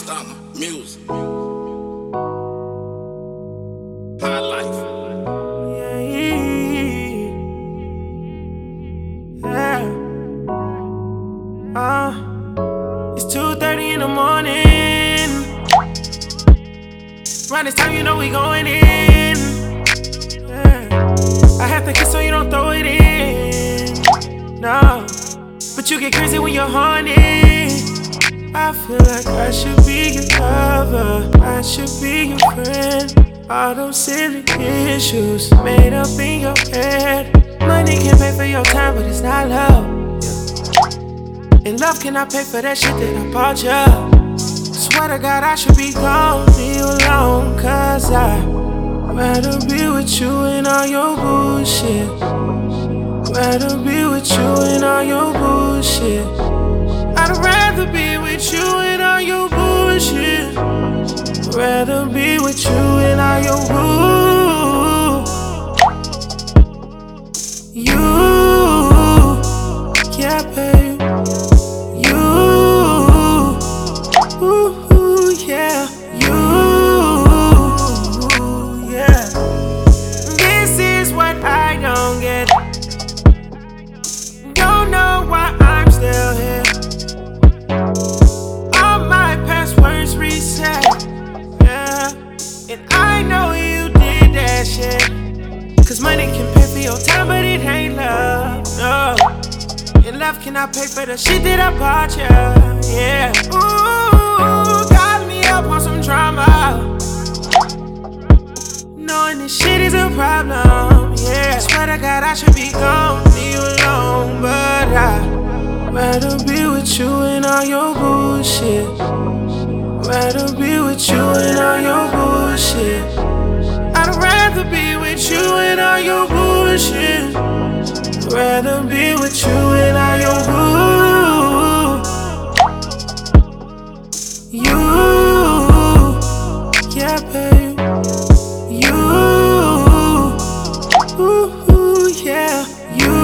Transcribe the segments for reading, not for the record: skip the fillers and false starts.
Stunner music. High life. It's 2:30 in the morning. Around this time, you know we going in. I have to kiss so you don't throw it in. No, but you get crazy when you're horny. I feel like I should be your lover, I should be your friend. All those silly issues made up in your head. Money can pay for your time, but it's not love. And love cannot pay for that shit that I bought you. Swear to God I should be gone, leave you alone. Cause I'd rather be with you and all your bullshit. Rather be with you and all your bullshit. I'd rather be with you and all your bullshit. Rather be with you and all your bull. You, yeah, babe. You, ooh, yeah. You, yeah. This is what I don't get. Don't know why I'm still here. All my passwords reset. Yeah, and I know you did that shit. Cause money can pay for your time, but it ain't love, no. And love cannot pay for the shit that I bought you, yeah. Ooh, got me up on some drama. Knowing this shit is a problem, yeah. Swear to God I should be gone, leave you alone. But I'd rather be with you and all your bullshit. Rather be with you and all your bullshit. I'd rather be with you and all your bullshit. Rather be with you and all your bull. You, yeah, babe. You, ooh, yeah. You,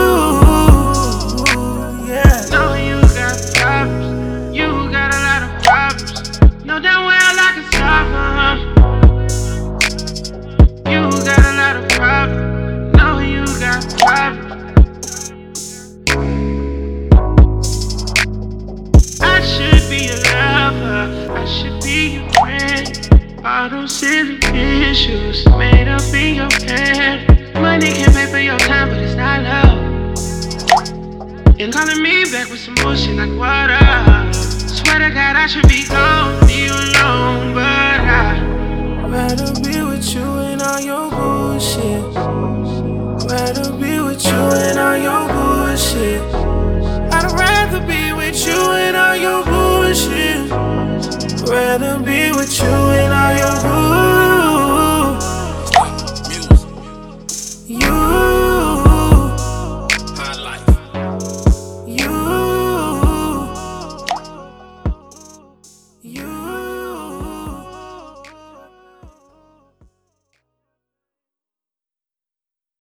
yeah. Know you got problems, you got a lot of problems. Know damn well I can solve them. You got a lot of problems, know you got problems. I should be your lover, I should be your friend. All those silly issues made up in your head. Money can pay for your time, but it's not love. And calling me back with some bullshit like water. Swear to God I should be gone, leave you alone. But I'd rather be with you and all your bullshit. Rather be with you and all your bullshit. I'd rather be with you and all your bullshit. Rather be with you